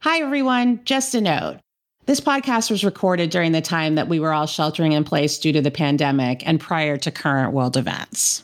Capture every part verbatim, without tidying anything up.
Hi, everyone. Just a note. This podcast was recorded during the time that we were all sheltering in place due to the pandemic and prior to current world events.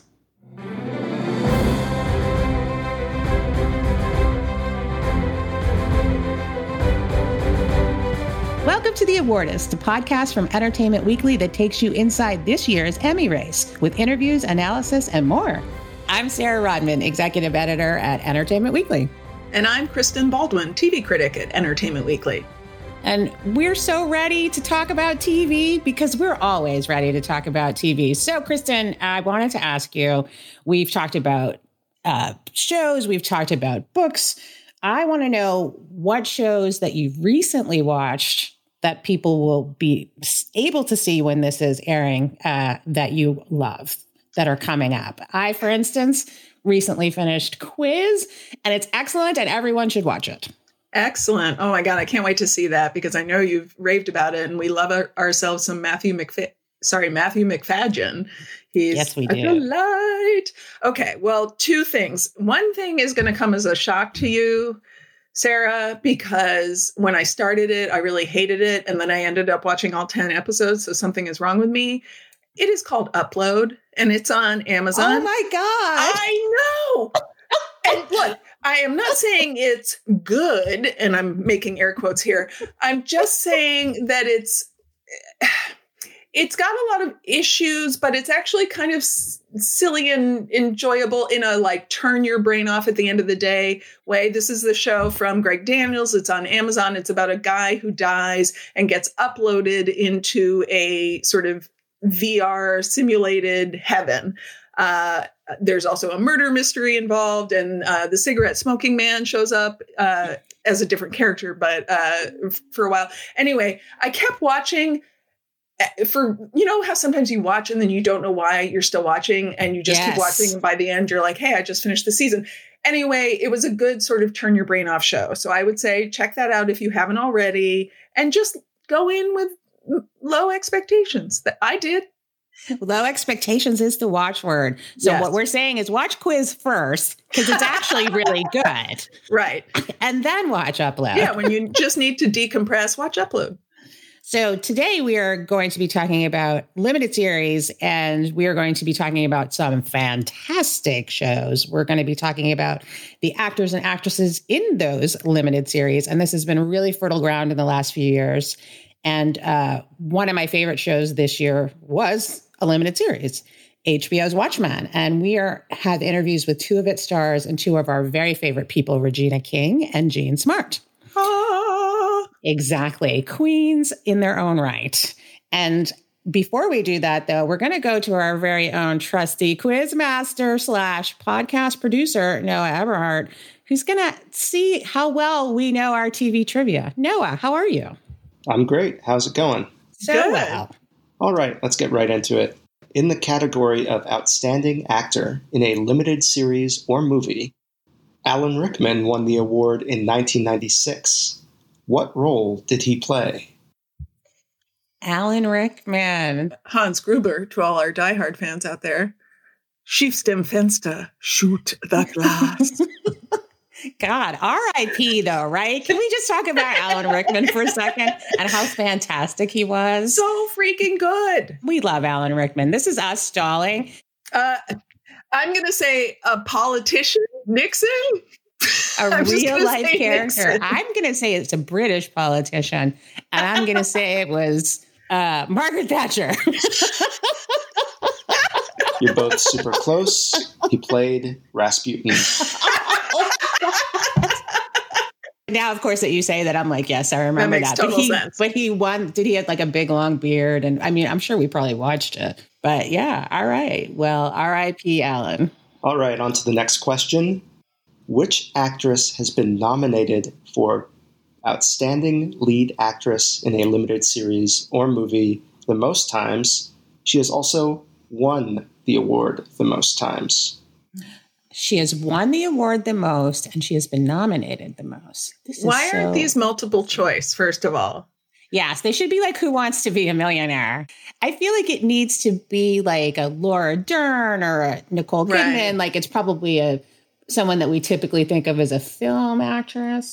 Welcome to The Awardist, the podcast from Entertainment Weekly that takes you inside this year's Emmy race with interviews, analysis, and more. I'm Sarah Rodman, executive editor at Entertainment Weekly. And I'm Kristen Baldwin, T V critic at Entertainment Weekly. And we're so ready to talk about T V because we're always ready to talk about T V. So, Kristen, I wanted to ask you, we've talked about uh, shows, we've talked about books. I want to know what shows that you've recently watched that people will be able to see when this is airing uh, that you love, that are coming up. I, for instance, recently finished Quiz, and it's excellent, and everyone should watch it. Excellent. Oh, my God. I can't wait to see that because I know you've raved about it, and we love our, ourselves some Matthew McFa- sorry, Matthew Macfadyen. He's yes, we a do. delight. Okay, well, two things. One thing is going to come as a shock to you, Sarah, because when I started it, I really hated it, and then I ended up watching all ten episodes, so something is wrong with me. It is called Upload, and it's on Amazon. Oh, my God. I know. And look, I am not saying it's good, and I'm making air quotes here. I'm just saying that it's it's got a lot of issues, but it's actually kind of s- silly and enjoyable in a like turn your brain off at the end of the day way. This is the show from Greg Daniels. It's on Amazon. It's about a guy who dies and gets uploaded into a sort of V R simulated heaven. Uh, there's also a murder mystery involved, and uh, the cigarette smoking man shows up uh, as a different character, but uh, f- for a while. Anyway, I kept watching for, you know, how sometimes you watch and then you don't know why you're still watching and you just yes. keep watching. And by the end, you're like, hey, I just finished the season. Anyway, it was a good sort of turn your brain off show. So I would say check that out if you haven't already, and just go in with low expectations. That I did. Low expectations is the watchword. So yes. What we're saying is watch Quiz first because it's actually really good. Right. And then watch Upload. Yeah, when you just need to decompress, watch Upload. So today we are going to be talking about limited series, and we are going to be talking about some fantastic shows. We're going to be talking about the actors and actresses in those limited series. And this has been really fertile ground in the last few years. And uh, one of my favorite shows this year was a limited series, H B O's Watchmen. And we are have interviews with two of its stars and two of our very favorite people, Regina King and Jean Smart. Ah. Exactly. Queens in their own right. And before we do that, though, we're going to go to our very own trusty quiz master slash podcast producer, Noah Eberhardt, who's going to see how well we know our T V trivia. Noah, how are you? I'm great. How's it going? So Good. well. All right, let's get right into it. In the category of Outstanding Actor in a Limited Series or Movie, Alan Rickman won the award in nineteen ninety-six. What role did he play? Alan Rickman. Hans Gruber, to all our diehard fans out there. Schiefst dem Fenster, shoot the glass. God, R I P though, right? Can we just talk about Alan Rickman for a second and how fantastic he was? So freaking good. We love Alan Rickman. This is us stalling. Uh, I'm going to say a politician, Nixon. A real life character. Nixon. I'm going to say it's a British politician, and I'm going to say it was uh, Margaret Thatcher. You're both super close. He played Rasputin. Now, of course, that you say that, I'm like, yes, I remember that. Makes that. Total but he, sense. but he won. Did he have like a big long beard? And I mean, I'm sure we probably watched it. But yeah, all right. Well, R I P Alan. All right, on to the next question. Which actress has been nominated for Outstanding Lead Actress in a Limited Series or Movie the most times? She has also won the award the most times. She has won the award the most, and she has been nominated the most. This is Why so... aren't these multiple choice, first of all? Yes, they should be like Who Wants to Be a Millionaire? I feel like it needs to be like a Laura Dern or a Nicole Kidman. Right. Like it's probably a someone that we typically think of as a film actress.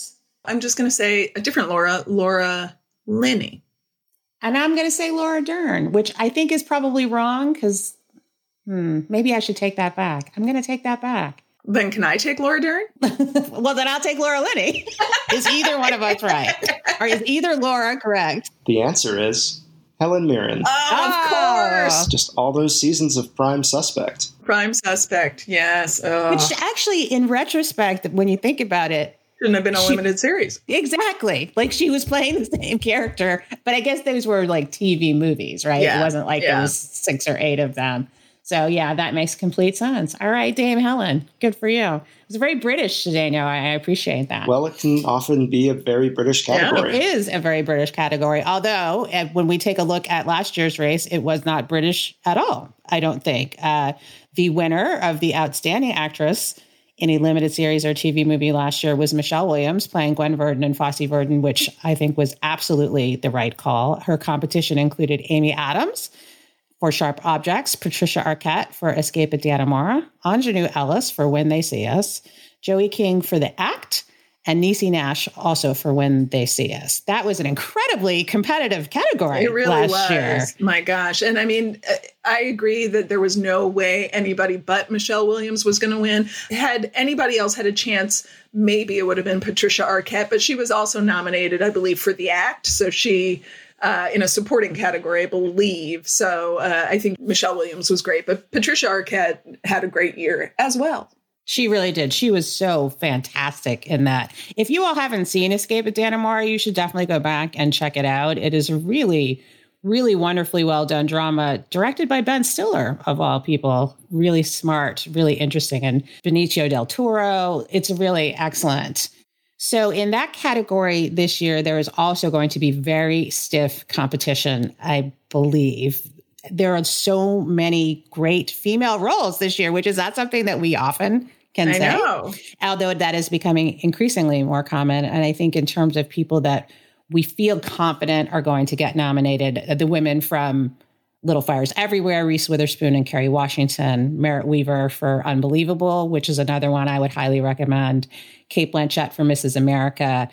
I'm just going to say a different Laura, Laura Linney. And I'm going to say Laura Dern, which I think is probably wrong because hmm, maybe I should take that back. I'm going to take that back. Then can I take Laura Dern? Well, then I'll take Laura Linney. Is either one of us right? Or is either Laura correct? The answer is Helen Mirren. Oh, of course. Just all those seasons of Prime Suspect. Prime Suspect, yes. Oh. Which actually, in retrospect, when you think about it, shouldn't have been a she, limited series. Exactly. Like she was playing the same character, but I guess those were like T V movies, right? Yeah. It wasn't like yeah. there was six or eight of them. So yeah, that makes complete sense. All right, Dame Helen, good for you. It was very British today. No, I appreciate that. Well, it can often be a very British category. Yeah, it is a very British category. Although when we take a look at last year's race, it was not British at all, I don't think. Uh, the winner of the Outstanding Actress in a limited series or T V movie last year was Michelle Williams playing Gwen Verdon in Fosse Verdon, which I think was absolutely the right call. Her competition included Amy Adams for Sharp Objects, Patricia Arquette for Escape at Dannemora, Ingenue Ellis for When They See Us, Joey King for The Act, and Niecy Nash also for When They See Us. That was an incredibly competitive category it really last was. year. My gosh. And I mean, I agree that there was no way anybody but Michelle Williams was going to win. Had anybody else had a chance, maybe it would have been Patricia Arquette, but she was also nominated, I believe, for The Act. So she... Uh, in a supporting category, I believe. So uh, I think Michelle Williams was great, but Patricia Arquette had a great year as well. She really did. She was so fantastic in that. If you all haven't seen Escape at Dannemora, you should definitely go back and check it out. It is a really, really wonderfully well done drama directed by Ben Stiller, of all people. Really smart, really interesting. And Benicio del Toro. It's really excellent. So in that category this year, there is also going to be very stiff competition, I believe. There are so many great female roles this year, which is not something that we often can I say. know. Although that is becoming increasingly more common. And I think in terms of people that we feel confident are going to get nominated, the women from Little Fires Everywhere, Reese Witherspoon and Kerry Washington, Merritt Weaver for Unbelievable, which is another one I would highly recommend, Cate Blanchett for Missus America,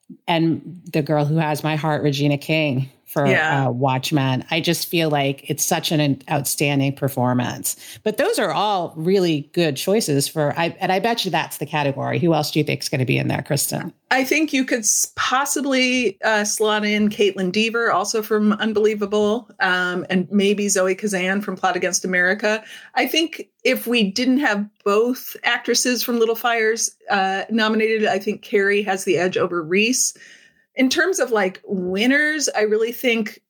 and the girl who has my heart, Regina King, for yeah. uh, Watchmen. I just feel like it's such an outstanding performance. But those are all really good choices for, I, and I bet you that's the category. Who else do you think is going to be in there, Kristen? I think you could possibly uh, slot in Caitlin Dever, also from Unbelievable, um, and maybe Zoe Kazan from Plot Against America. I think if we didn't have both actresses from Little Fires uh, nominated, I think Carrie has the edge over Reese. In terms of like winners, I really think,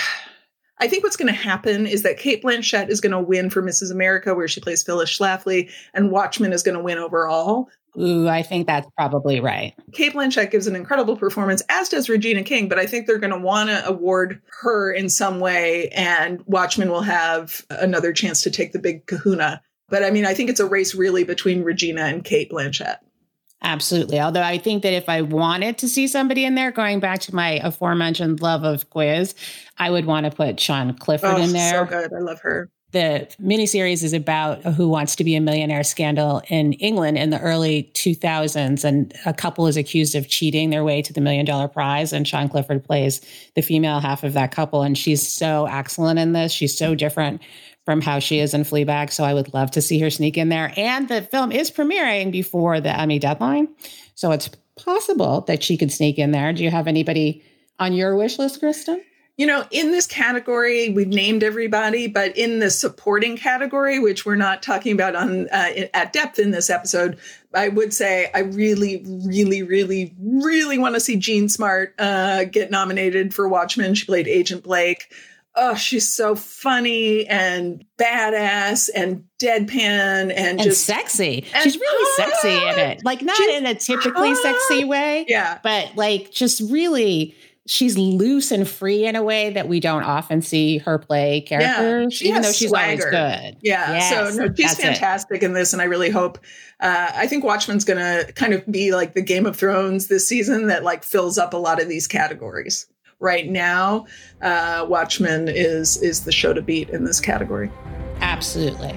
I think what's going to happen is that Cate Blanchett is going to win for Missus America, where she plays Phyllis Schlafly, and Watchmen is going to win overall. Ooh, I think that's probably right. Cate Blanchett gives an incredible performance, as does Regina King, but I think they're going to want to award her in some way, and Watchmen will have another chance to take the big kahuna. But I mean, I think it's a race really between Regina and Cate Blanchett. Absolutely. Although I think that if I wanted to see somebody in there, going back to my aforementioned love of quiz, I would want to put Sian Clifford oh, in there. So good. I love her. The miniseries is about Who Wants to Be a Millionaire scandal in England in the early two thousands. And a couple is accused of cheating their way to the million dollar prize. And Sian Clifford plays the female half of that couple. And she's so excellent in this. She's so different from how she is in Fleabag. So I would love to see her sneak in there. And the film is premiering before the Emmy deadline. So it's possible that she could sneak in there. Do you have anybody on your wish list, Kristen? You know, in this category, we've named everybody, but in the supporting category, which we're not talking about on uh, at depth in this episode, I would say I really, really, really, really want to see Jean Smart uh, get nominated for Watchmen. She played Agent Blake. Oh, she's so funny and badass and deadpan and, and just sexy. And she's really hot. sexy in it. Like not She's in a typically hot. sexy way. Yeah. But like just really, she's loose and free in a way that we don't often see her play characters, yeah, even has though she's swagger. always good. Yeah. Yes, so no, she's fantastic it. in this. And I really hope, uh, I think Watchmen's going to kind of be like the Game of Thrones this season that like fills up a lot of these categories. Right now, uh, Watchmen is is the show to beat in this category. Absolutely.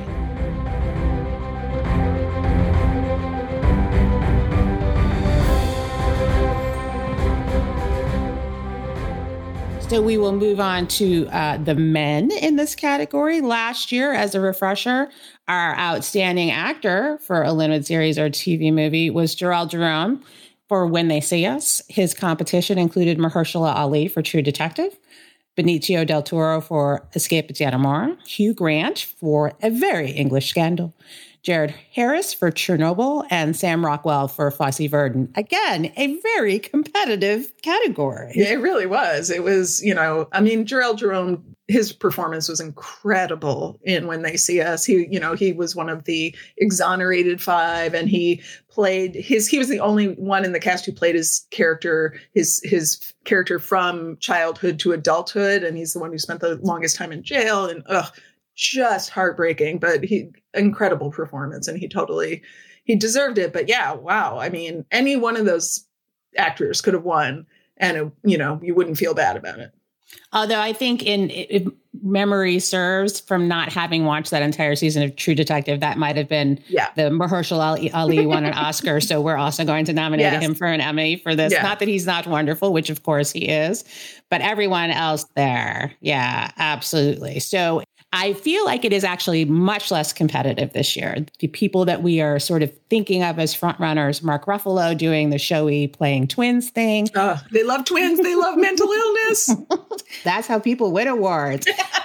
So we will move on to uh, the men in this category. Last year, as a refresher, our outstanding actor for a limited series or T V movie was Jharrel Jerome for When They See Us. His competition included Mahershala Ali for True Detective, Benicio del Toro for Escape at Dannemora, Hugh Grant for A Very English Scandal, Jared Harris for Chernobyl, and Sam Rockwell for Fosse Verdon. Again, a very competitive category. Yeah, it really was. It was, you know, I mean, Jharrel Jerome, his performance was incredible in When They See Us. He, you know, he was one of the exonerated five, and he played his, he was the only one in the cast who played his character, his, his character from childhood to adulthood. And he's the one who spent the longest time in jail, and ugh, just heartbreaking, but he, incredible performance. And he totally, he deserved it. But yeah, wow. I mean, any one of those actors could have won, and, it, you know, you wouldn't feel bad about it. Although I think in if memory serves from not having watched that entire season of True Detective, that might have been yeah. the Mahershala Ali, Ali won an Oscar. So we're also going to nominate yes. him for an Emmy for this. Yeah. Not that he's not wonderful, which of course he is, but everyone else there. Yeah, absolutely. So I feel like it is actually much less competitive this year. The people that we are sort of thinking of as frontrunners, Mark Ruffalo doing the showy playing twins thing. Uh, they love twins. They love mental illness. That's how people win awards.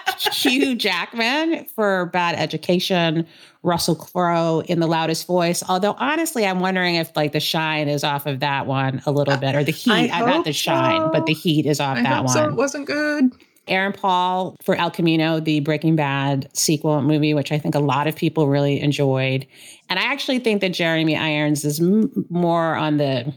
Hugh Jackman for Bad Education, Russell Crowe in The Loudest Voice. Although honestly, I'm wondering if like the shine is off of that one a little bit, or the heat, uh, not the shine, so. but the heat is off I that hope one. So. It wasn't good. Aaron Paul for El Camino, the Breaking Bad sequel movie, which I think a lot of people really enjoyed. And I actually think that Jeremy Irons is m- more on the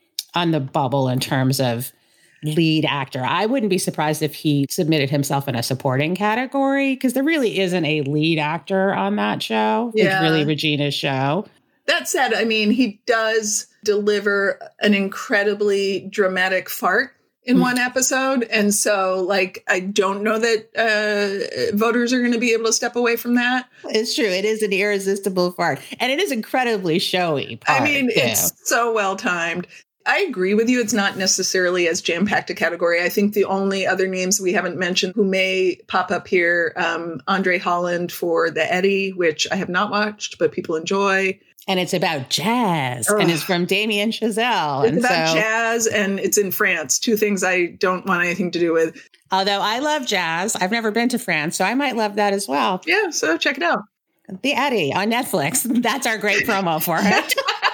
on the bubble in terms of lead actor. I wouldn't be surprised if he submitted himself in a supporting category, because there really isn't a lead actor on that show. Yeah. It's really Regina's show. That said, I mean, he does deliver an incredibly dramatic fart in one episode. And so, like, I don't know that uh, voters are going to be able to step away from that. It's true. It is an irresistible fart. And it is incredibly showy part, I mean, too. It's so well timed. I agree with you. It's not necessarily as jam-packed a category. I think the only other names we haven't mentioned who may pop up here, um, Andre Holland for The Eddie, which I have not watched, but people enjoy. And it's about jazz, Ugh. and it's from Damien Chazelle. It's and about so, jazz, and it's in France. Two things I don't want anything to do with. Although I love jazz. I've never been to France, so I might love that as well. Yeah, so check it out. The Eddie on Netflix. That's our great promo for it.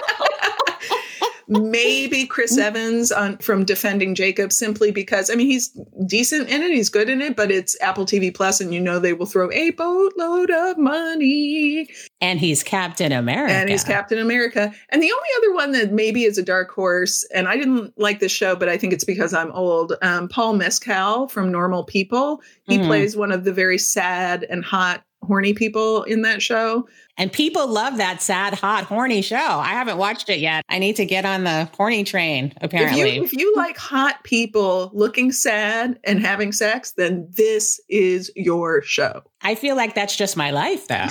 Maybe Chris Evans on from Defending Jacob, simply because, I mean, he's decent in it. He's good in it, but it's Apple T V Plus, and you know they will throw a boatload of money. And he's Captain America. And he's Captain America. And the only other one that maybe is a dark horse, and I didn't like this show, but I think it's because I'm old, um, Paul Mescal from Normal People. He mm-hmm. plays one of the very sad and hot, horny people in that show. And people love that sad, hot, horny show. I haven't watched it yet. I need to get on the horny train, apparently. If you, if you like hot people looking sad and having sex, then this is your show. I feel like that's just my life, though.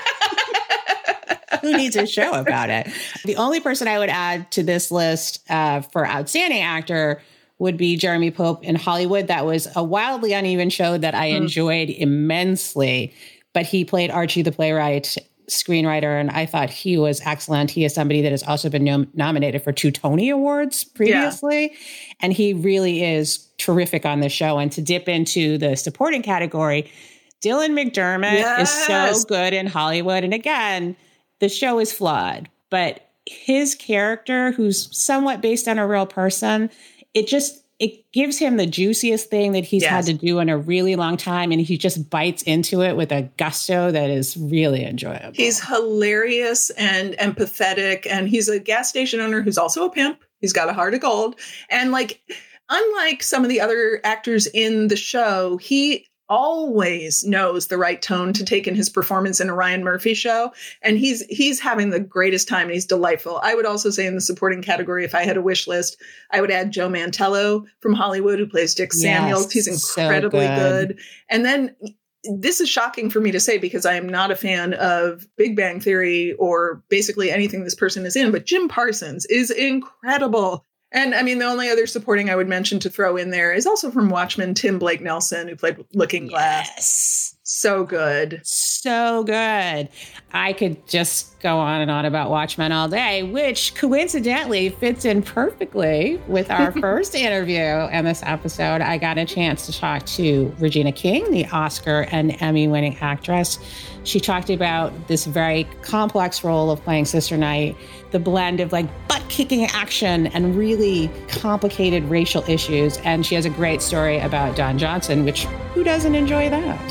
Who needs a show about it? The only person I would add to this list uh, for outstanding actor would be Jeremy Pope in Hollywood. That was a wildly uneven show that I mm. enjoyed immensely. But he played Archie the playwright, screenwriter, and I thought he was excellent. He is somebody that has also been nom- nominated for two Tony Awards previously. Yeah. And he really is terrific on the show. And to dip into the supporting category, Dylan McDermott yes. is so good in Hollywood. And again, the show is flawed, but his character, who's somewhat based on a real person, it just, it gives him the juiciest thing that he's yes. had to do in a really long time. And he just bites into it with a gusto that is really enjoyable. He's hilarious and empathetic. And he's a gas station owner who's also a pimp. He's got a heart of gold. And like, unlike some of the other actors in the show, he always knows the right tone to take in his performance in a Ryan Murphy show. And he's he's having the greatest time, and he's delightful. I would also say in the supporting category, if I had a wish list, I would add Joe Mantello from Hollywood, who plays Dick Samuels. Yes, he's incredibly so good. good. And then this is shocking for me to say because I am not a fan of Big Bang Theory or basically anything this person is in, but Jim Parsons is incredible And I mean, the only other supporting I would mention to throw in there is also from Watchmen, Tim Blake Nelson, who played Looking Glass. Yes. So good. So good. I could just go on and on about Watchmen all day, which coincidentally fits in perfectly with our first interview in this episode. I got a chance to talk to Regina King, the Oscar and Emmy-winning actress. She talked about this very complex role of playing Sister Night, the blend of like butt-kicking action and really complicated racial issues. And she has a great story about Don Johnson, which who doesn't enjoy that?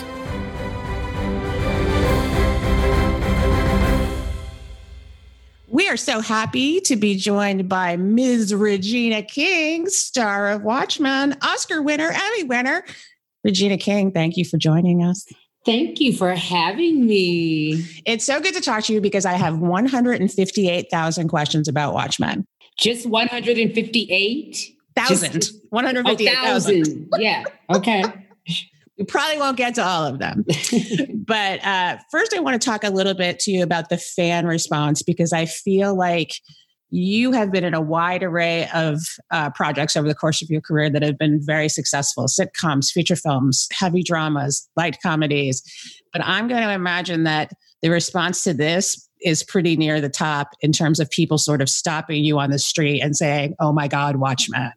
We are so happy to be joined by Miz Regina King, star of Watchmen, Oscar winner, Emmy winner. Regina King, thank you for joining us. Thank you for having me. It's so good to talk to you because I have one hundred fifty-eight thousand questions about Watchmen. Just one hundred fifty-eight? Thousand. Just, one hundred fifty-eight thousand. Oh, yeah. Okay. We probably won't get to all of them. But uh, first, I want to talk a little bit to you about the fan response, because I feel like you have been in a wide array of uh, projects over the course of your career that have been very successful. Sitcoms, feature films, heavy dramas, light comedies. But I'm going to imagine that the response to this is pretty near the top in terms of people sort of stopping you on the street and saying, oh my God, Watchmen.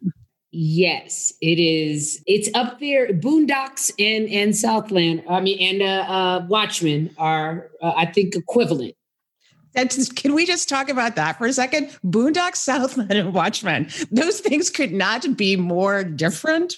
Yes, it is. It's up there. Boondocks and, and Southland, I mean, and uh, uh, Watchmen are, uh, I think, equivalent. That's, can we just talk about that for a second? Boondocks, Southland, and Watchmen. Those things could not be more different.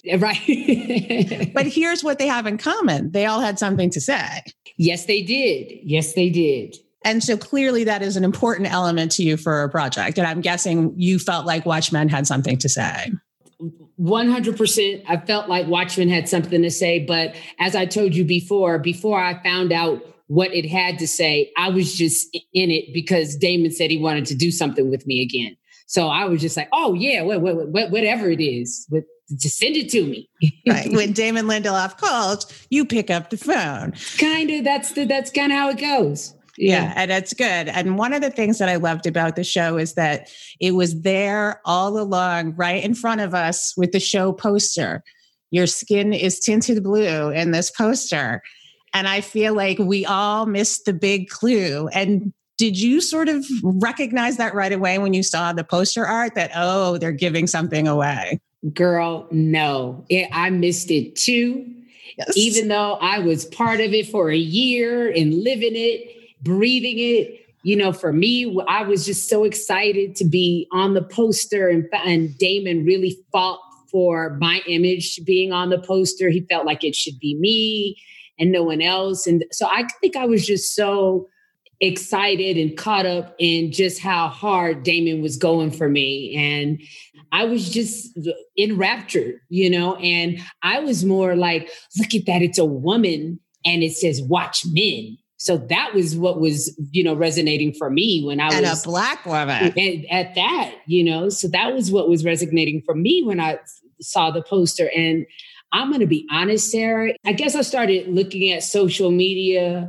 Right. But here's what they have in common. They all had something to say. Yes, they did. Yes, they did. And so clearly that is an important element to you for a project. And I'm guessing you felt like Watchmen had something to say. one hundred percent. I felt like Watchmen had something to say. But as I told you before, before I found out what it had to say, I was just in it because Damon said he wanted to do something with me again. So I was just like, oh, yeah, wh- wh- wh- whatever it is, just send it to me. Right. When Damon Lindelof calls, you pick up the phone. Kind of. That's the, that's kind of how it goes. Yeah. yeah, and it's good. And one of the things that I loved about the show is that it was there all along, right in front of us with the show poster. Your skin is tinted blue in this poster. And I feel like we all missed the big clue. And did you sort of recognize that right away when you saw the poster art that, oh, they're giving something away? Girl, no, it, I missed it too. Yes. Even though I was part of it for a year and living it, breathing it, you know, for me, I was just so excited to be on the poster, and, and Damon really fought for my image being on the poster. He felt like it should be me and no one else. And so I think I was just so excited and caught up in just how hard Damon was going for me. And I was just enraptured, you know, and I was more like, look at that. It's a woman and it says Watchmen. So that was what was, you know, resonating for me when I and was a Black woman at, at that, you know, so that was what was resonating for me when I saw the poster. And I'm going to be honest, Sarah, I guess I started looking at social media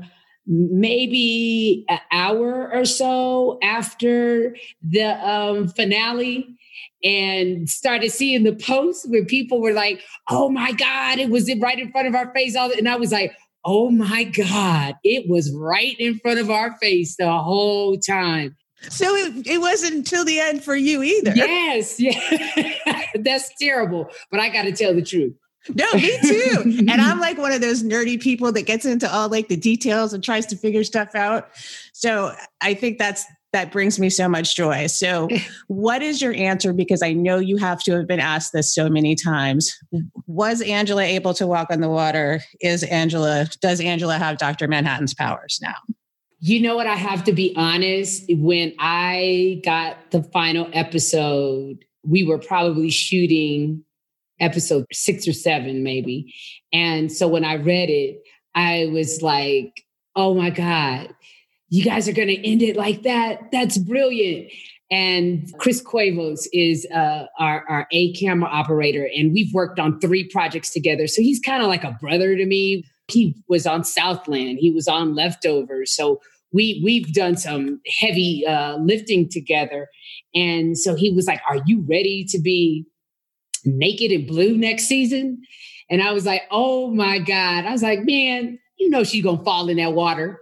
maybe an hour or so after the um, finale, and started seeing the posts where people were like, oh my God, it was right in front of our face. And I was like, oh my God, it was right in front of our face the whole time. So it, it wasn't until the end for you either. Yes. Yeah. That's terrible. But I got to tell the truth. No, me too. And I'm like one of those nerdy people that gets into all like the details and tries to figure stuff out. So I think that's that brings me so much joy. So what is your answer? Because I know you have to have been asked this so many times. Was Angela able to walk on the water? Is Angela, does Angela have Doctor Manhattan's powers now? You know what? I have to be honest. When I got the final episode, we were probably shooting episode six or seven, maybe. And so when I read it, I was like, oh my God, you guys are going to end it like that? That's brilliant. And Chris Cuevas is uh, our, our A camera operator, and we've worked on three projects together. So he's kind of like a brother to me. He was on Southland. He was on Leftovers. So we, we've done some heavy uh, lifting together. And so he was like, are you ready to be naked and blue next season? And I was like, oh my God. I was like, man, you know, she's going to fall in that water.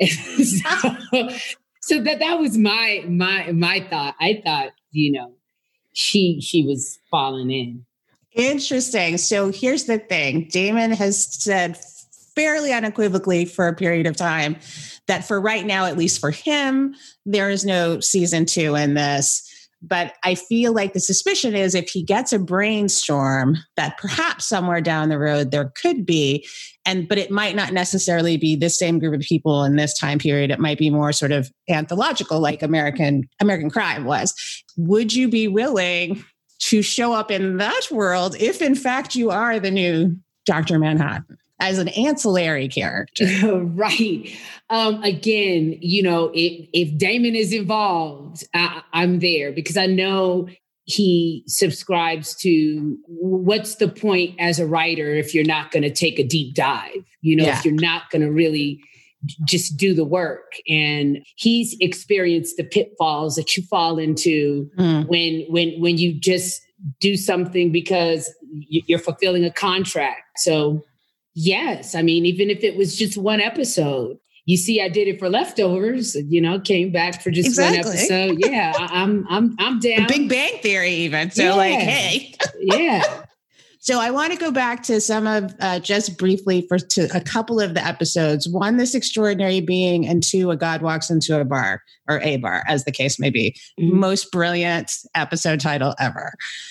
so, so that, that was my, my, my thought. I thought, you know, she, she was falling in. Interesting. So here's the thing. Damon has said fairly unequivocally for a period of time that for right now, at least for him, there is no season two in this. But I feel like the suspicion is if he gets a brainstorm that perhaps somewhere down the road there could be, and but it might not necessarily be the same group of people in this time period. It might be more sort of anthological, like American American Crime was. Would you be willing to show up in that world if in fact you are the new Doctor Manhattan as an ancillary character? Right. Um, again, you know, if, if Damon is involved, I, I'm there because I know he subscribes to what's the point as a writer if you're not going to take a deep dive, you know, yeah. if you're not going to really just do the work. And he's experienced the pitfalls that you fall into mm. when, when, when you just do something because you're fulfilling a contract. So yes, I mean, even if it was just one episode, you see, I did it for Leftovers, you know, came back for just exactly. one episode. Yeah, I, I'm, I'm, I'm down. The Big Bang Theory even. So yeah. like, hey, yeah. So I want to go back to some of, uh, just briefly for to a couple of the episodes. One, This Extraordinary Being, and two, A God Walks Into a Bar, or A Bar, as the case may be. Mm-hmm. Most brilliant episode title ever.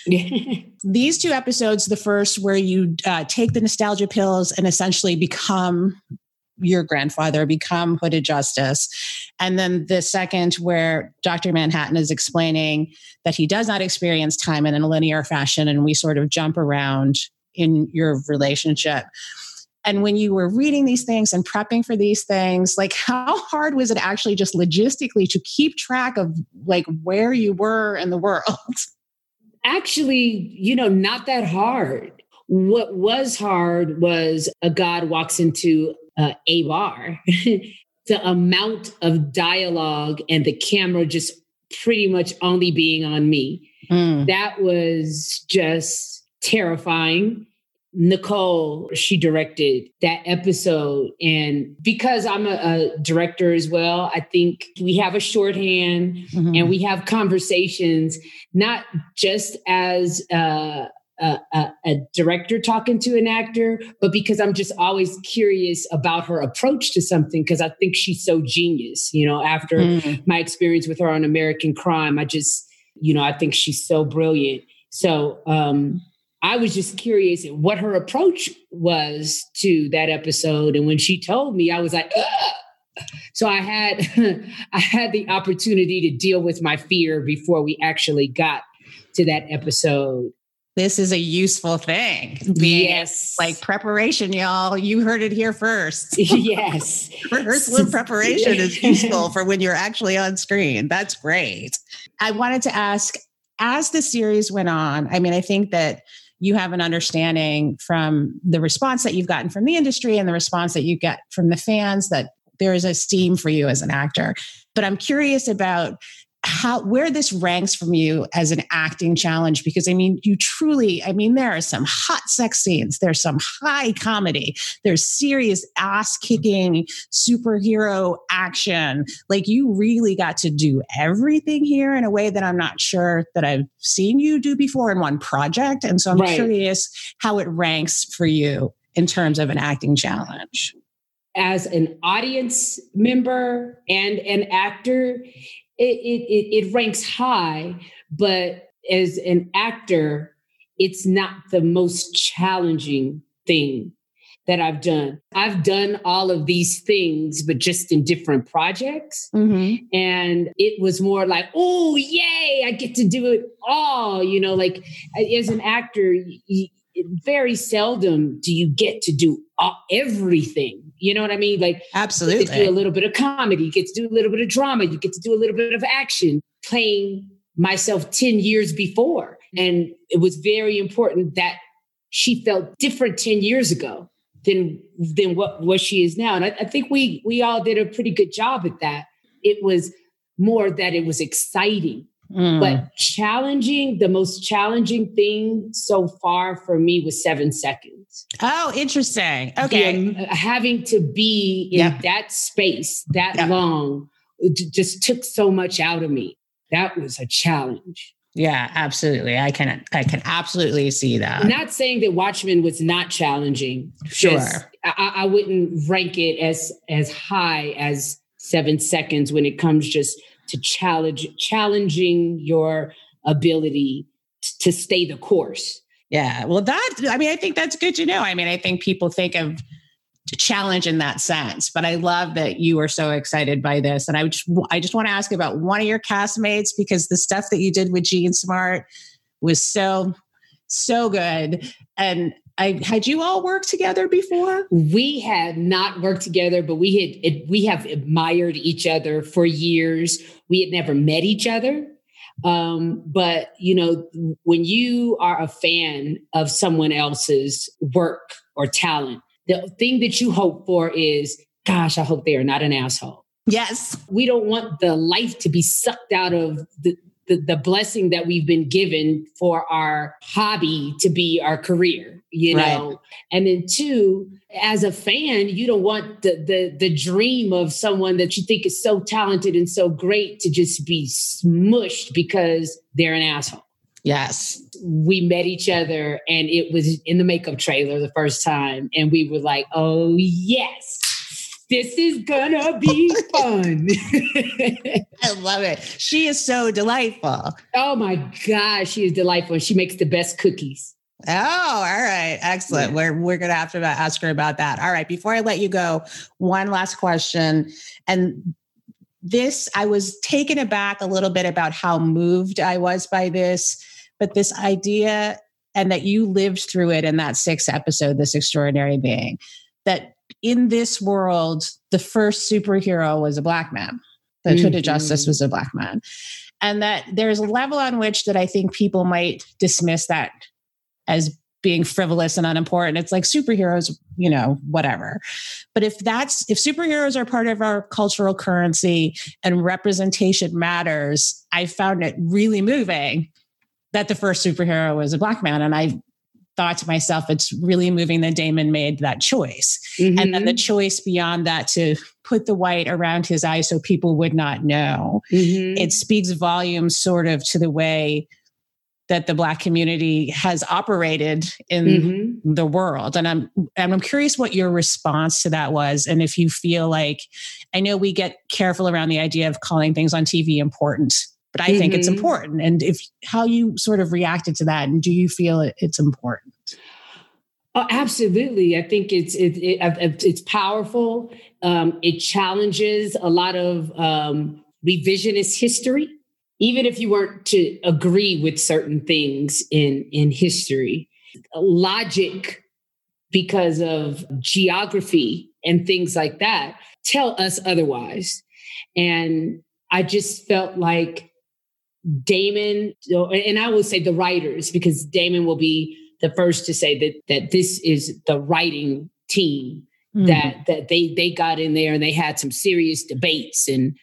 These two episodes, the first where you uh, take the nostalgia pills and essentially become your grandfather, become Hooded Justice. And then the second where Doctor Manhattan is explaining that he does not experience time in a linear fashion, and we sort of jump around in your relationship. And when you were reading these things and prepping for these things, like how hard was it actually just logistically to keep track of like where you were in the world? Actually, you know, not that hard. What was hard was A God Walks Into uh, a Bar. The amount of dialogue and the camera just pretty much only being on me. Mm. That was just terrifying. Nicole, she directed that episode. And because I'm a, a director as well, I think we have a shorthand mm-hmm. and we have conversations, not just as uh, a, a, a director talking to an actor, but because I'm just always curious about her approach to something, because I think she's so genius. You know, after mm. my experience with her on American Crime, I just, you know, I think she's so brilliant. So um, I was just curious what her approach was to that episode. And when she told me, I was like, ugh! So I had, I had the opportunity to deal with my fear before we actually got to that episode. This is a useful thing. Being yes. Like preparation, y'all. You heard it here first. Yes. Rehearsal and preparation is useful for when you're actually on screen. That's great. I wanted to ask, as the series went on, I mean, I think that you have an understanding from the response that you've gotten from the industry and the response that you get from the fans that there is esteem for you as an actor. But I'm curious about how, where this ranks from you as an acting challenge, because I mean, you truly, I mean, there are some hot sex scenes, there's some high comedy, there's serious ass kicking superhero action. Like you really got to do everything here in a way that I'm not sure that I've seen you do before in one project. And so I'm right. curious how it ranks for you in terms of an acting challenge. As an audience member and an actor, It, it it ranks high, but as an actor, it's not the most challenging thing that I've done. I've done all of these things, but just in different projects. Mm-hmm. And it was more like, oh, yay, I get to do it all. You know, like as an actor, you, very seldom do you get to do all, everything. You know what I mean? Like, absolutely. You get to do a little bit of comedy, you get to do a little bit of drama, you get to do a little bit of action, playing myself ten years before. And it was very important that she felt different ten years ago than than what, what she is now. And I, I think we we all did a pretty good job at that. It was more that it was exciting, mm. but challenging. The most challenging thing so far for me was Seven Seconds. Oh, interesting. Okay. The, um, having to be in yep. that space that yep. long just took so much out of me. That was a challenge. Yeah, absolutely. I can I can absolutely see that. I'm not saying that Watchmen was not challenging. Sure. I, I wouldn't rank it as as high as Seven Seconds when it comes just to challenge challenging your ability t- to stay the course. Yeah. Well, that, I mean, I think that's good to know. I mean, I think people think of challenge in that sense, but I love that you were so excited by this. And I just, I just want to ask about one of your castmates, because the stuff that you did with Jean Smart was so, so good. And I, had you all worked together before? We had not worked together, but we had, it, we have admired each other for years. We had never met each other. Um, but you know, when you are a fan of someone else's work or talent, the thing that you hope for is, gosh, I hope they are not an asshole. Yes. We don't want the life to be sucked out of the, the, the blessing that we've been given for our hobby to be our career, you know? Right. And then two, as a fan, you don't want the, the, the dream of someone that you think is so talented and so great to just be smushed because they're an asshole. Yes. We met each other and it was in the makeup trailer the first time. And we were like, oh, yes, this is gonna be fun. I love it. She is so delightful. Oh my gosh, she is delightful. She makes the best cookies. Oh, all right. Excellent. Yeah. We're, we're going to have to ask her about that. All right. Before I let you go, one last question. And this, I was taken aback a little bit about how moved I was by this. But this idea, and that you lived through it in that sixth episode, This Extraordinary Being, that in this world, the first superhero was a Black man. The mm-hmm. Hooded Justice was a Black man. And that there's a level on which that I think people might dismiss that as being frivolous and unimportant. It's like superheroes, you know, whatever. But if that's, if superheroes are part of our cultural currency and representation matters, I found it really moving that the first superhero was a Black man. And I thought to myself, it's really moving that Damon made that choice. Mm-hmm. And then the choice beyond that to put the white around his eyes so people would not know. Mm-hmm. It speaks volumes sort of to the way that the Black community has operated in mm-hmm. the world. And I'm, and I'm curious what your response to that was. And if you feel like, I know we get careful around the idea of calling things on T V important, but I mm-hmm. think it's important. And if how you sort of reacted to that, and do you feel it, it's important? Oh, absolutely. I think it's it, it, it's powerful. Um, it challenges a lot of um, revisionist history, even if you weren't to agree with certain things in in history. Logic, because of geography and things like that, tell us otherwise. And I just felt like Damon, and I will say the writers, because Damon will be the first to say that that this is the writing team, mm. that that they they got in there and they had some serious debates. And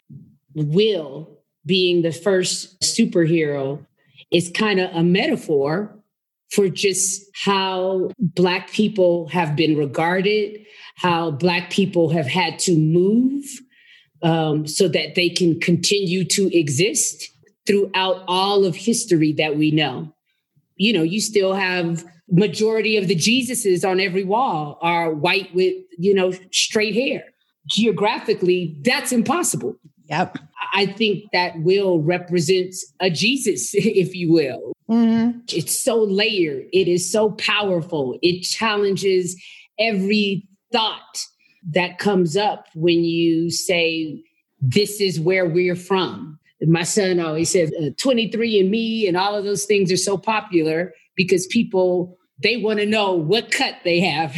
Will being the first superhero is kind of a metaphor for just how Black people have been regarded, how Black people have had to move um, so that they can continue to exist throughout all of history that we know. You know, you still have majority of the Jesuses on every wall are white with, you know, straight hair. Geographically, that's impossible. Yep. I think that Will represents a Jesus, if you will. Mm-hmm. It's so layered. It is so powerful. It challenges every thought that comes up when you say, this is where we're from. My son always says uh, twenty-three and me and all of those things are so popular because people, they want to know what cut they have.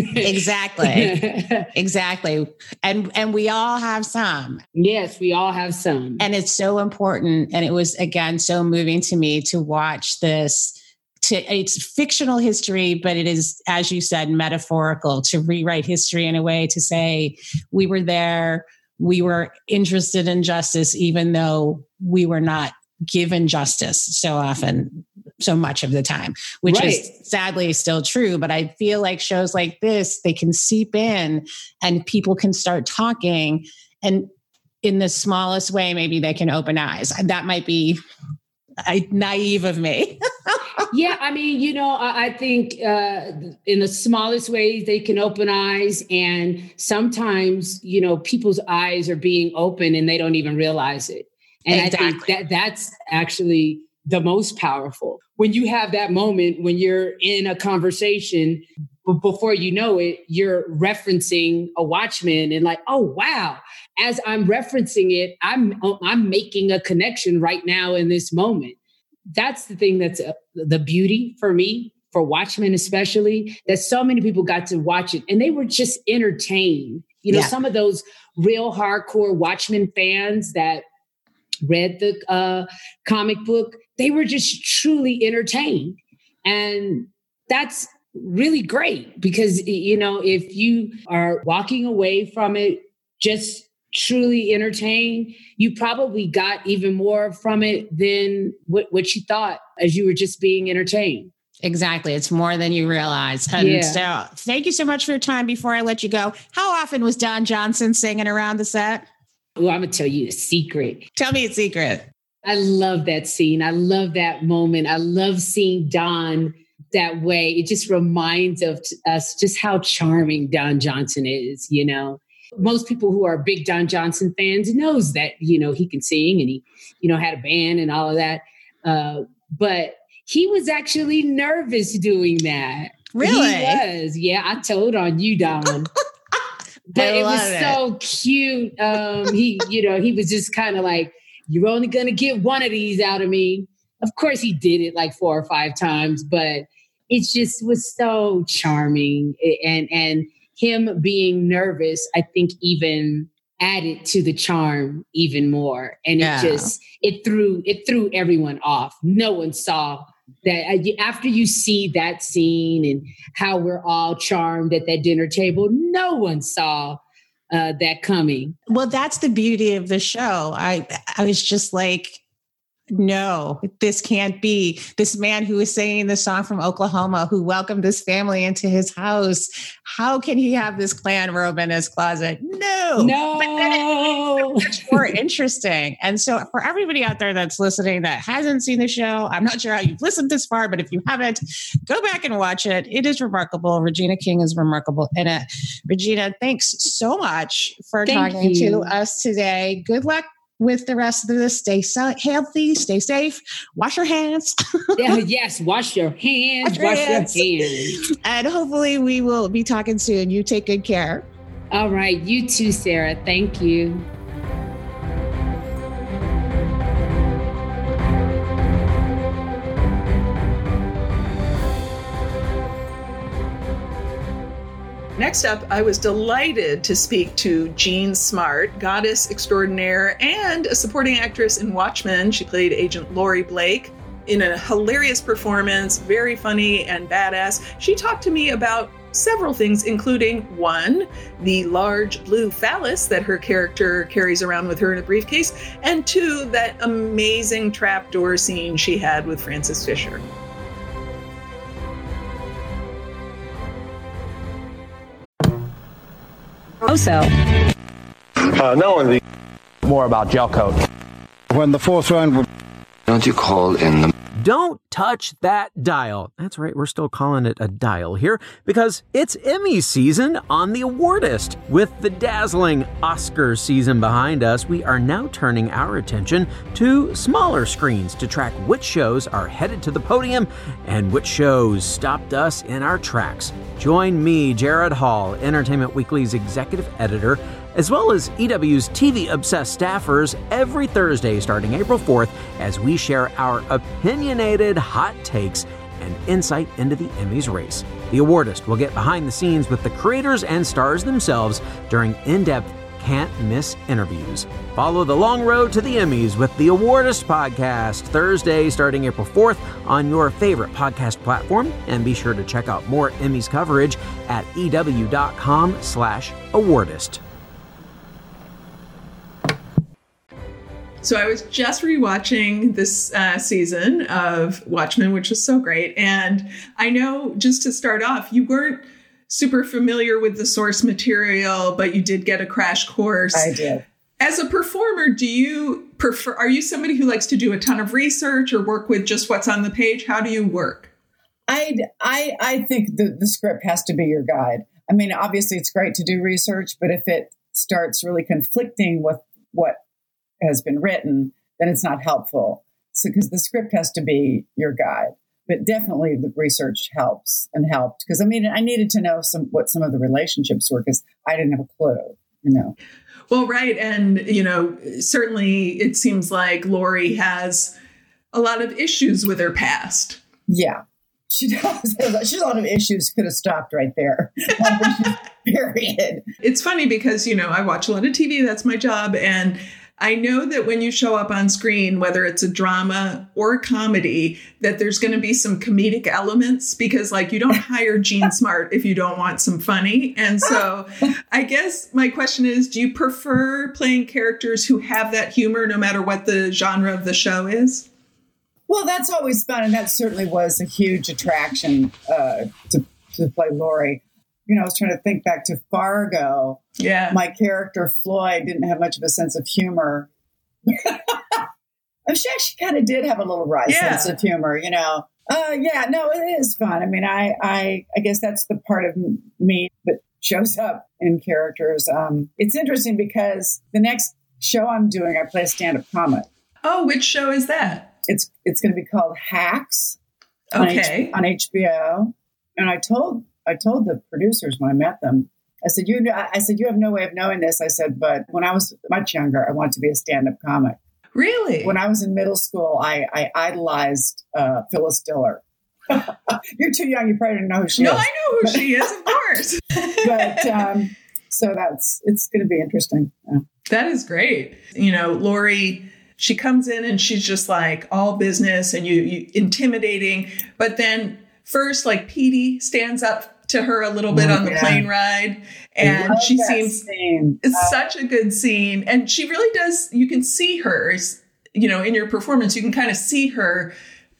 Exactly. Exactly. And and we all have some. Yes, we all have some. And it's so important. And it was, again, so moving to me to watch this to, it's fictional history, but it is, as you said, metaphorical, to rewrite history in a way to say we were there, we were interested in justice, even though we were not given justice so often, so much of the time, which right. is sadly still true. But I feel like shows like this, they can seep in and people can start talking, and in the smallest way, maybe they can open eyes. That might be I, naive of me. Yeah, I mean, you know, I, I think uh, in the smallest ways they can open eyes, and sometimes, you know, people's eyes are being open and they don't even realize it. And exactly. I think that that's actually the most powerful. When you have that moment when you're in a conversation, but before you know it, you're referencing a Watchmen and like, oh, wow. As I'm referencing it, I'm I'm making a connection right now in this moment. That's the thing that's uh, the beauty for me, for Watchmen especially, that so many people got to watch it and they were just entertained. You know, yeah. some of those real hardcore Watchmen fans that read the uh, comic book, they were just truly entertained. And that's really great because, you know, if you are walking away from it just truly entertained, you probably got even more from it than what, what you thought as you were just being entertained. Exactly. It's more than you realize. And yeah. so thank you so much for your time. Before I let you go, how often was Don Johnson singing around the set? Well, I'm going to tell you a secret. Tell me a secret. I love that scene. I love that moment. I love seeing Don that way. It just reminds of t- us just how charming Don Johnson is, you know. Most people who are big Don Johnson fans knows that, you know, he can sing and he, you know, had a band and all of that. Uh, but he was actually nervous doing that. Really? He was. Yeah, I told on you, Don. But it was it. so cute. Um, he, you know, he was just kind of like, you're only going to get one of these out of me. Of course, he did it like four or five times, but it just was so charming. And, and him being nervous, I think even added to the charm even more. And it yeah. just, it threw, it threw everyone off. No one saw that. After you see that scene and how we're all charmed at that dinner table, no one saw uh, that coming. Well, that's the beauty of the show. I, I was just like, no, this can't be. This man who was singing the song from Oklahoma, who welcomed this family into his house, how can he have this Klan robe in his closet? No, no. But then it's much more interesting. And so for everybody out there that's listening that hasn't seen the show, I'm not sure how you've listened this far, but if you haven't, go back and watch it. It is remarkable. Regina King is remarkable in it. Regina, thanks so much for Thank talking you. to us today. Good luck with the rest of this. Stay so healthy, stay safe, wash your hands. yeah, yes, wash your hands, wash, your, wash hands. your hands. And hopefully we will be talking soon. You take good care. All right, you too, Sarah. Thank you. Next up, I was delighted to speak to Jean Smart, goddess extraordinaire and a supporting actress in Watchmen. She played Agent Laurie Blake in a hilarious performance, very funny and badass. She talked to me about several things, including one, the large blue phallus that her character carries around with her in a briefcase, and two, that amazing trapdoor scene she had with Frances Fisher. Also, uh, no one more about gel coat. When the fourth round would... Don't you call in the... Don't touch that dial. That's right, we're still calling it a dial here because it's Emmy season on The Awardist. With the dazzling Oscar season behind us, we are now turning our attention to smaller screens to track which shows are headed to the podium and which shows stopped us in our tracks. Join me, Jared Hall, Entertainment Weekly's executive editor, as well as E W's T V-obsessed staffers every Thursday starting April fourth as we share our opinionated hot takes and insight into the Emmys race. The Awardist will get behind the scenes with the creators and stars themselves during in-depth can't miss interviews. Follow The Long Road to the Emmys with the Awardist podcast Thursday starting April fourth on your favorite podcast platform. And be sure to check out more Emmys coverage at ew.com slash awardist. So I was just rewatching this uh, season of Watchmen, which was so great. And I know, just to start off, you weren't super familiar with the source material, but you did get a crash course. I did. As a performer, do you prefer, are you somebody who likes to do a ton of research or work with just what's on the page? How do you work? I, I, I think the, the script has to be your guide. I mean, obviously it's great to do research, but if it starts really conflicting with what has been written, then it's not helpful. So, because the script has to be your guide, but definitely the research helps and helped. Because I mean, I needed to know some what some of the relationships were because I didn't have a clue, you know. Well, right, and you know, certainly it seems like Laurie has a lot of issues with her past. Yeah, she does. She's a lot of issues. Could have stopped right there. Period. It's funny because you know I watch a lot of T V. That's my job, and I know that when you show up on screen, whether it's a drama or a comedy, that there's going to be some comedic elements because like you don't hire Jean Smart if you don't want some funny. And so I guess my question is, do you prefer playing characters who have that humor no matter what the genre of the show is? Well, that's always fun. And that certainly was a huge attraction uh, to, to play Laurie. You know, I was trying to think back to Fargo. Yeah. My character, Floyd, didn't have much of a sense of humor. And she actually kind of did have a little wry yeah. sense of humor, you know. Uh, yeah, no, it is fun. I mean, I, I, I guess that's the part of me that shows up in characters. Um, it's interesting because the next show I'm doing, I play a stand-up comic. Oh, which show is that? It's it's going to be called Hacks. Okay. On, H- on H B O. And I told I told the producers when I met them, I said, you, I said, you have no way of knowing this. I said, but when I was much younger, I wanted to be a stand-up comic. Really? When I was in middle school, I, I idolized uh, Phyllis Diller. You're too young. You probably don't know who she no, is. No, I know who but, she is, of course. but um, so that's, it's going to be interesting. Yeah. That is great. You know, Laurie, she comes in and she's just like all business and you, you intimidating. But then first, like Petey stands up to her a little bit oh, on the yeah. plane ride. And she seems scene. it's uh, such a good scene. And she really does, you can see her, you know, in your performance, you can kind of see her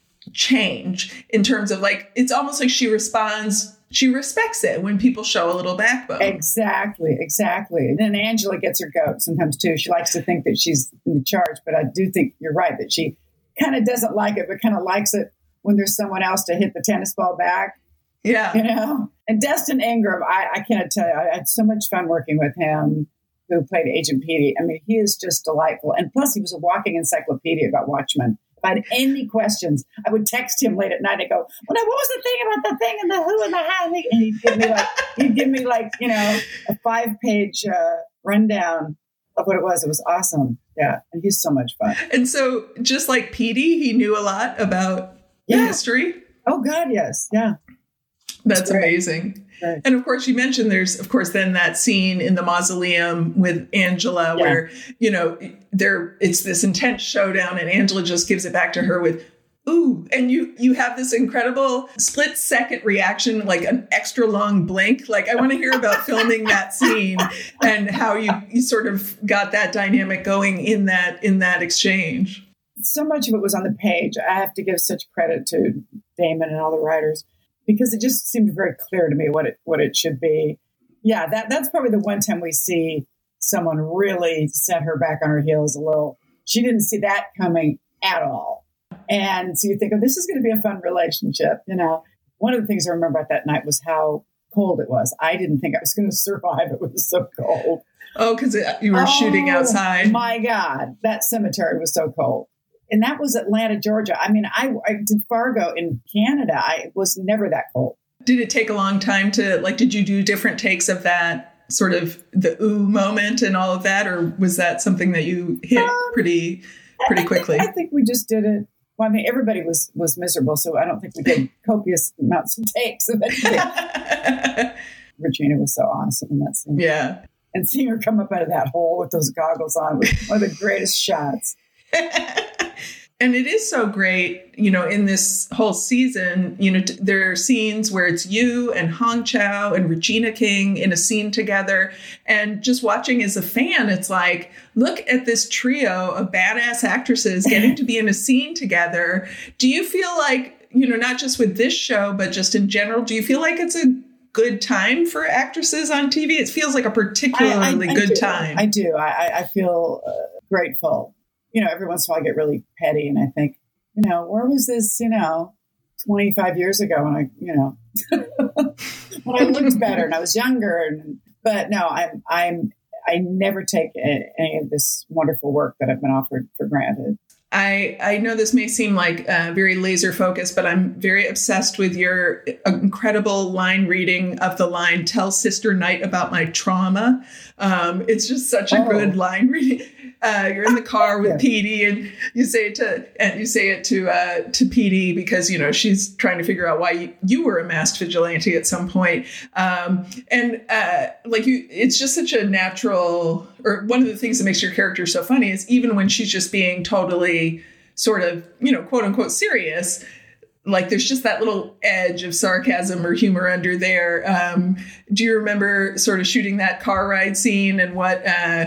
change in terms of like, it's almost like she responds, she respects it when people show a little backbone. Exactly, exactly. And then Angela gets her goat sometimes too. She likes to think that she's in charge, but I do think you're right that she kind of doesn't like it, but kind of likes it when there's someone else to hit the tennis ball back. Yeah. You know, and Destin Ingram, I, I can't tell you, I had so much fun working with him, who played Agent Petey. I mean, he is just delightful. And plus, he was a walking encyclopedia about Watchmen. If I had any questions, I would text him late at night and go, well, now, what was the thing about the thing and the who and the how? And he'd give me like, he'd give me like, you know, a five page uh, rundown of what it was. It was awesome. Yeah. And he's so much fun. And so just like Petey, he knew a lot about yeah. the history. Oh, God, yes. Yeah. That's amazing. Right. And of course, you mentioned there's, of course, then that scene in the mausoleum with Angela yeah. where, you know, there it's this intense showdown and Angela just gives it back to her with, ooh, and you you have this incredible split second reaction, like an extra long blink. Like, I want to hear about filming that scene and how you, you sort of got that dynamic going in that in that exchange. So much of it was on the page. I have to give such credit to Damon and all the writers, because it just seemed very clear to me what it what it should be. Yeah, that that's probably the one time we see someone really set her back on her heels a little. She didn't see that coming at all. And so you think, oh, this is going to be a fun relationship. You know, one of the things I remember about that night was how cold it was. I didn't think I was going to survive. It was so cold. Oh, because you were oh, shooting outside. My God, that cemetery was so cold. And that was Atlanta, Georgia. I mean, I, I did Fargo in Canada. I it was never that cold. Did it take a long time to, like, did you do different takes of that sort of the ooh moment and all of that? Or was that something that you hit um, pretty, pretty I quickly? Think, I think we just did it. Well, I mean, everybody was, was miserable. So I don't think we did copious amounts of takes of anything. Regina was so awesome in that scene. Yeah. and seeing her come up out of that hole with those goggles on was one of the greatest shots. And it is so great, you know, in this whole season, you know, t- there are scenes where it's you and Hong Chow and Regina King in a scene together. And just watching as a fan, it's like, look at this trio of badass actresses getting to be in a scene together. Do you feel like, you know, not just with this show, but just in general, do you feel like it's a good time for actresses on T V? It feels like a particularly I, I, I good do. time. I do. I, I feel uh, grateful. You know, every once in a while I get really petty and I think, you know, where was this, you know, twenty-five years ago when I, you know, when I looked better and I was younger. And, but no, I'm, I'm, I never take any of this wonderful work that I've been offered for granted. I, I know this may seem like uh, very laser focused, but I'm very obsessed with your incredible line reading of the line, "Tell Sister Knight about my trauma." Um, it's just such a oh. good line reading. Uh, you're in the car with Petey, and you say it to and you say it to uh, to Petey because you know she's trying to figure out why you, you were a masked vigilante at some point. Um, and uh, like you, it's just such a natural. Or one of the things that makes your character so funny is even when she's just being totally sort of you know quote unquote serious, like there's just that little edge of sarcasm or humor under there. Um, do you remember sort of shooting that car ride scene and what? Uh,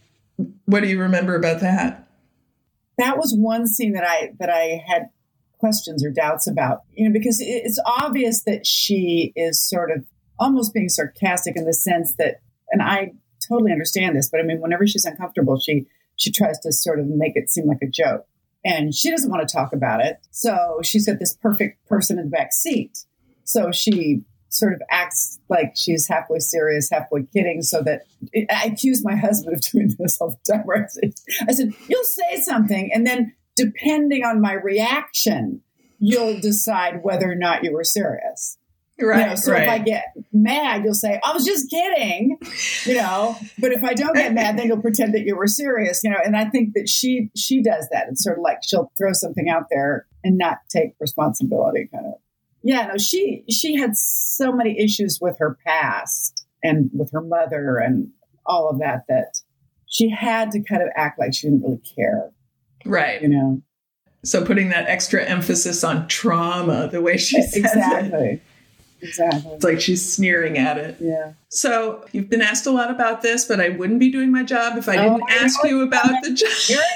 What do you remember about that? That was one scene that I that I had questions or doubts about, you know, because it's obvious that she is sort of almost being sarcastic in the sense that, and I totally understand this, but I mean, whenever she's uncomfortable, she she tries to sort of make it seem like a joke, and she doesn't want to talk about it. So she's got this perfect person in the back seat. So she sort of acts like she's halfway serious, halfway kidding, so that I accuse my husband of doing this all the time. Where I said, I said, you'll say something, and then depending on my reaction, you'll decide whether or not you were serious. Right. You know, so right. if I get mad, you'll say, I was just kidding, you know, but if I don't get mad, then you'll pretend that you were serious, you know, and I think that she, she does that. It's sort of like she'll throw something out there and not take responsibility kind of. Yeah, no, she she had so many issues with her past and with her mother and all of that, that she had to kind of act like she didn't really care. Right. You know? So putting that extra emphasis on trauma, the way she says exactly. it. Exactly. It's like she's sneering at it. Yeah. So you've been asked a lot about this, but I wouldn't be doing my job if I didn't oh, ask you about the job.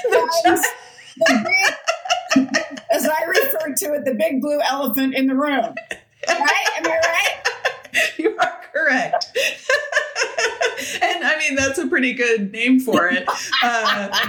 The big, as I refer to it, the big blue elephant in the room. Right? Am I right? You are correct. And I mean, that's a pretty good name for it. Uh,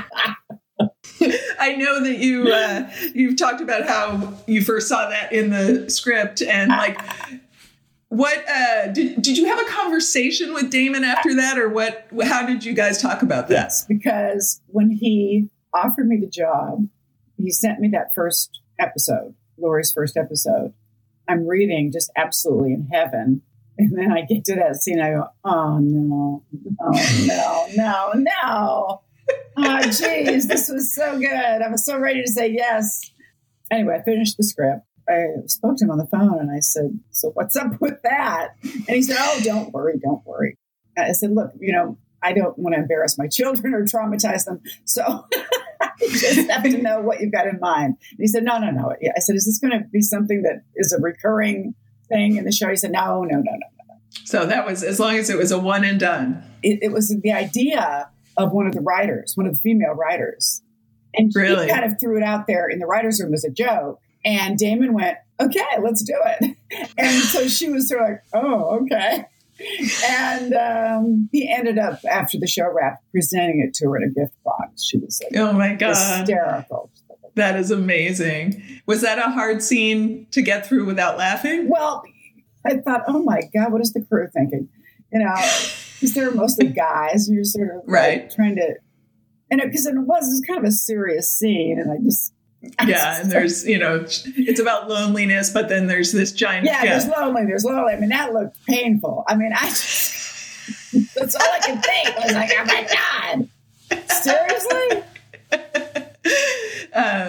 I know that you, uh, you've talked about how you first saw that in the script and like, what, uh, did, did you have a conversation with Damon after that or what, how did you guys talk about that? Yes, because when he offered me the job, he sent me that first episode, Lori's first episode. I'm reading just absolutely in heaven. And then I get to that scene. I go, oh, no, oh, no, no, no. Oh, geez, this was so good. I was so ready to say yes. Anyway, I finished the script. I spoke to him on the phone and I said, so what's up with that? And he said, oh, don't worry, don't worry. I said, look, you know, I don't want to embarrass my children or traumatize them. So you just have to know what you've got in mind. And he said, no, no, no. I said, is this going to be something that is a recurring thing in the show? He said, no, no, no, no, no. So that was, as long as it was a one and done. It, it was the idea of one of the writers, one of the female writers. And really? She kind of threw it out there in the writer's room as a joke. And Damon went, okay, let's do it. And so she was sort of like, oh, okay. And um, he ended up, after the show wrapped, presenting it to her in a gift box. She was like, oh my God. Hysterical. That is amazing. Was that a hard scene to get through without laughing? Well, I thought, oh my God, what is the crew thinking? You know, because they're mostly guys. You're sort of right. like trying to, and because it, it was, it was kind of a serious scene. And I just, yeah, and there's, you know, it's about loneliness, but then there's this giant... Yeah, yeah. there's lonely, there's lonely. I mean, that looked painful. I mean, I just... That's all I could think. I was like, oh, my God. Seriously? um,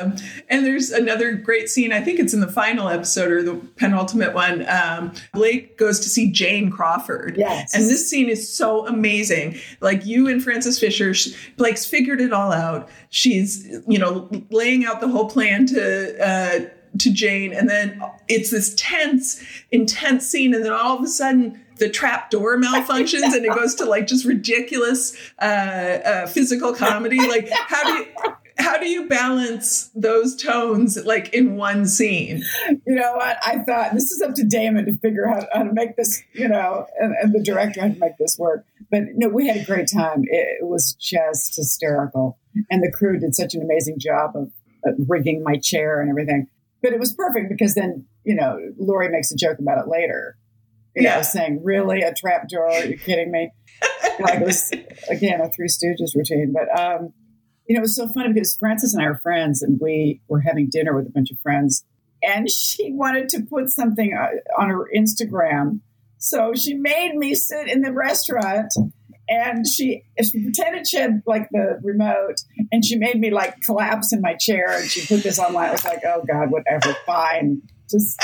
And there's another great scene. I think it's in the final episode or the penultimate one. Um, Blake goes to see Jane Crawford. Yes. And this scene is so amazing. Like you and Frances Fisher, she, Blake's figured it all out. She's, you know, laying out the whole plan to, uh, to Jane. And then it's this tense, intense scene. And then all of a sudden the trap door malfunctions and it goes to like just ridiculous, uh, uh, physical comedy. Like how do you, how do you balance those tones like in one scene? You know what? I thought this is up to Damon to figure out how to make this, you know, and, and the director how to make this work. But no, we had a great time. It, it was just hysterical. And the crew did such an amazing job of, of rigging my chair and everything. But it was perfect because then, you know, Laurie makes a joke about it later. You know, yeah. saying, really, a trap door? Are you kidding me? Like it was, again, a Three Stooges routine. But, um, you know, it was so funny because Frances and I are friends and we were having dinner with a bunch of friends and she wanted to put something on her Instagram. So she made me sit in the restaurant and she, she pretended she had like the remote and she made me like collapse in my chair and she put this online. I was like, oh God, whatever, fine. Just...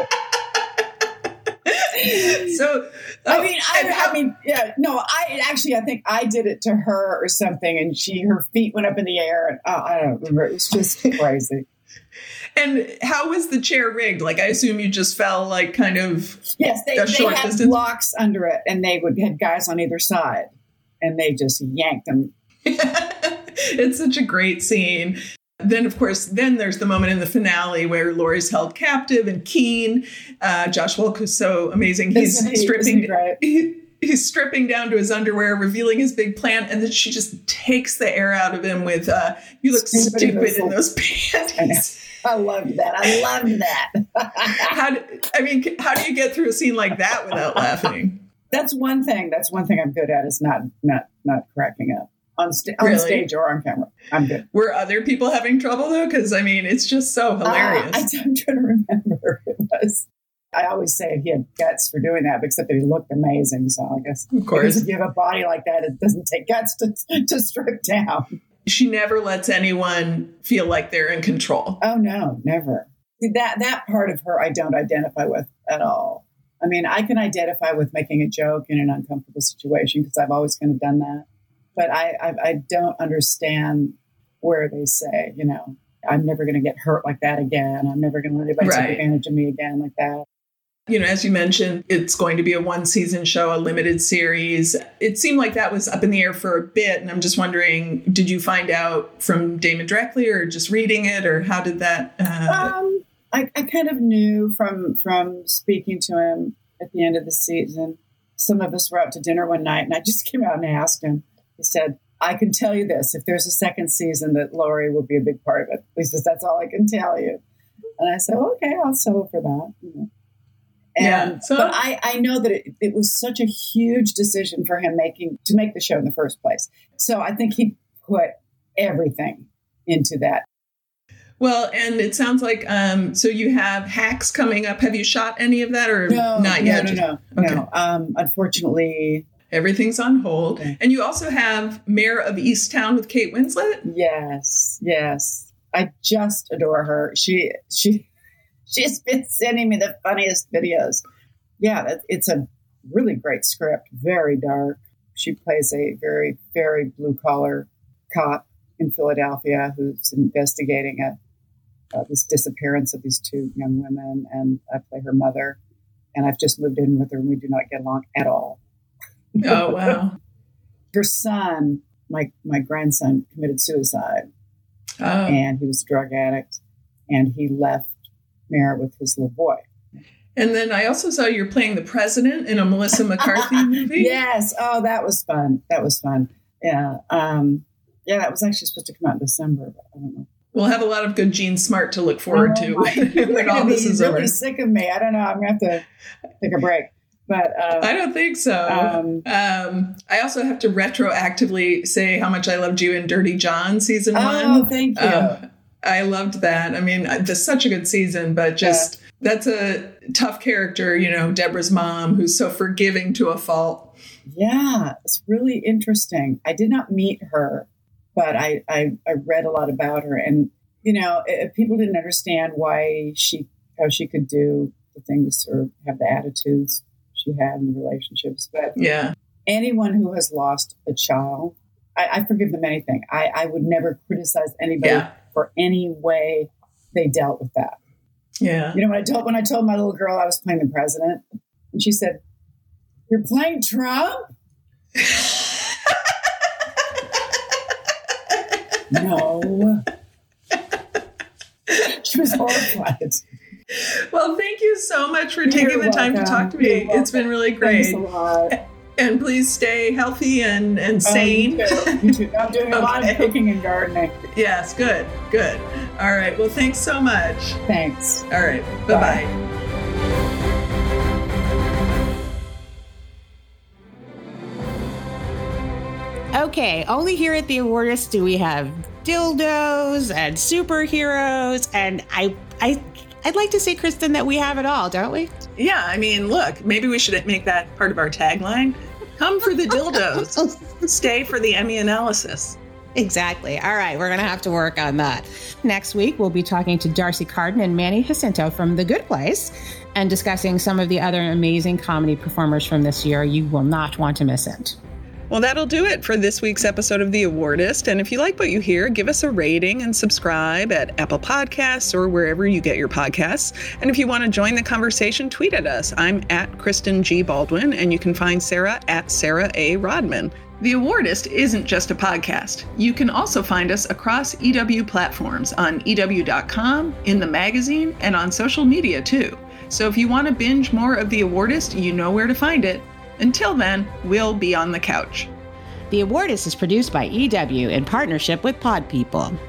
So, oh, I mean, I, I mean, yeah, no, I actually, I think I did it to her or something, and she, her feet went up in the air, and uh, I don't remember. It was just crazy. And how was the chair rigged? Like, I assume you just fell like kind of yes, they, a they short had distance? blocks under it, and they would had guys on either side, and they just yanked them. It's such a great scene. Then, of course, then there's the moment in the finale where Laurie's held captive and Keen, uh, Josh Wolk, who's so amazing. He's isn't he, stripping, isn't he he, he's stripping down to his underwear, revealing his big plan. And then she just takes the air out of him with, uh, you look stupid, stupid in those panties. I love that. I love that. how do, I mean, how do you get through a scene like that without laughing? That's one thing. That's one thing I'm good at is not, not, not cracking up. On, sta- really? on stage or on camera. I'm good. Were other people having trouble, though? Because, I mean, it's just so hilarious. Uh, I, I'm trying to remember. It was, I always say he had guts for doing that, except that he looked amazing. So I guess, of course, if you have a body like that, it doesn't take guts to, to strip down. She never lets anyone feel like they're in control. Oh, no, never. That, that part of her I don't identify with at all. I mean, I can identify with making a joke in an uncomfortable situation because I've always kind of done that. But I, I, I don't understand where they say, you know, I'm never going to get hurt like that again. I'm never going to let anybody right. take advantage of me again like that. You know, as you mentioned, it's going to be a one season show, a limited series. It seemed like that was up in the air for a bit. And I'm just wondering, did you find out from Damon directly or just reading it, or how did that? Uh... Um, I, I kind of knew from from speaking to him at the end of the season. Some of us were out to dinner one night and I just came out and asked him. He said, I can tell you this, if there's a second season, that Laurie will be a big part of it. He says, that's all I can tell you. And I said, well, okay, I'll settle for that. You know. And, yeah, so- but I, I know that it, it was such a huge decision for him making to make the show in the first place. So I think he put everything into that. Well, and it sounds like, um, so you have Hacks coming up. Have you shot any of that or no, not yet? No, no, no. Okay. no. Um, unfortunately... Everything's on hold. Okay. And you also have Mayor of Easttown with Kate Winslet? Yes, yes. I just adore her. She she she's been sending me the funniest videos. Yeah, it's a really great script. Very dark. She plays a very, very blue-collar cop in Philadelphia who's investigating a, uh, this disappearance of these two young women, and I play her mother. And I've just moved in with her, and we do not get along at all. Oh, wow. Her son, my my grandson, committed suicide. Oh. And he was a drug addict. And he left Mara with his little boy. And then I also saw you're playing the president in a Melissa McCarthy movie. Yes. Oh, that was fun. That was fun. Yeah. Um, yeah, that was actually supposed to come out in December, but I don't know. We'll have a lot of good Jean Smart to look forward oh, to my, when all this is really over. Sick of me. I don't know. I'm going to have to take a break. But uh, I don't think so. Um, um, I also have to retroactively say how much I loved you in Dirty John season oh, one. Oh, thank you. Um, I loved that. I mean, it's such a good season, but just yeah. that's a tough character, you know, Deborah's mom, who's so forgiving to a fault. Yeah, it's really interesting. I did not meet her, but I, I, I read a lot about her. And you know, if people didn't understand why she, how she could do the things or have the attitudes she had in the relationships. But yeah, anyone who has lost a child, I, I forgive them anything. I, I would never criticize anybody yeah. for any way they dealt with that. Yeah. You know, when I told when I told my little girl I was playing the president, and she said, "You're playing Trump?" No. She was horrified. Well, thank you so much for taking You're the time welcome. to talk to me. It's been really great. Thanks a lot. And please stay healthy and, and sane. Oh, you too. You too. I'm doing a okay. lot of cooking and gardening. Yes, good, good. All right. Well, thanks so much. Thanks. All right. Bye-bye. Bye. Okay, only here at the Awardist do we have dildos and superheroes, and I, I, I'd like to say, Kristen, that we have it all, don't we? Yeah, I mean, look, maybe we should make that part of our tagline. Come for the dildos, stay for the Emmy analysis. Exactly. All right, we're going to have to work on that. Next week, we'll be talking to Darcy Carden and Manny Jacinto from The Good Place and discussing some of the other amazing comedy performers from this year. You will not want to miss it. Well, that'll do it for this week's episode of The Awardist. And if you like what you hear, give us a rating and subscribe at Apple Podcasts or wherever you get your podcasts. And if you want to join the conversation, tweet at us. I'm at Kristen G. Baldwin, and you can find Sarah at Sarah A. Rodman. The Awardist isn't just a podcast. You can also find us across E W platforms on E W dot com, in the magazine, and on social media too. So if you want to binge more of The Awardist, you know where to find it. Until then, we'll be on the couch. The Awardist is produced by E W in partnership with Pod People.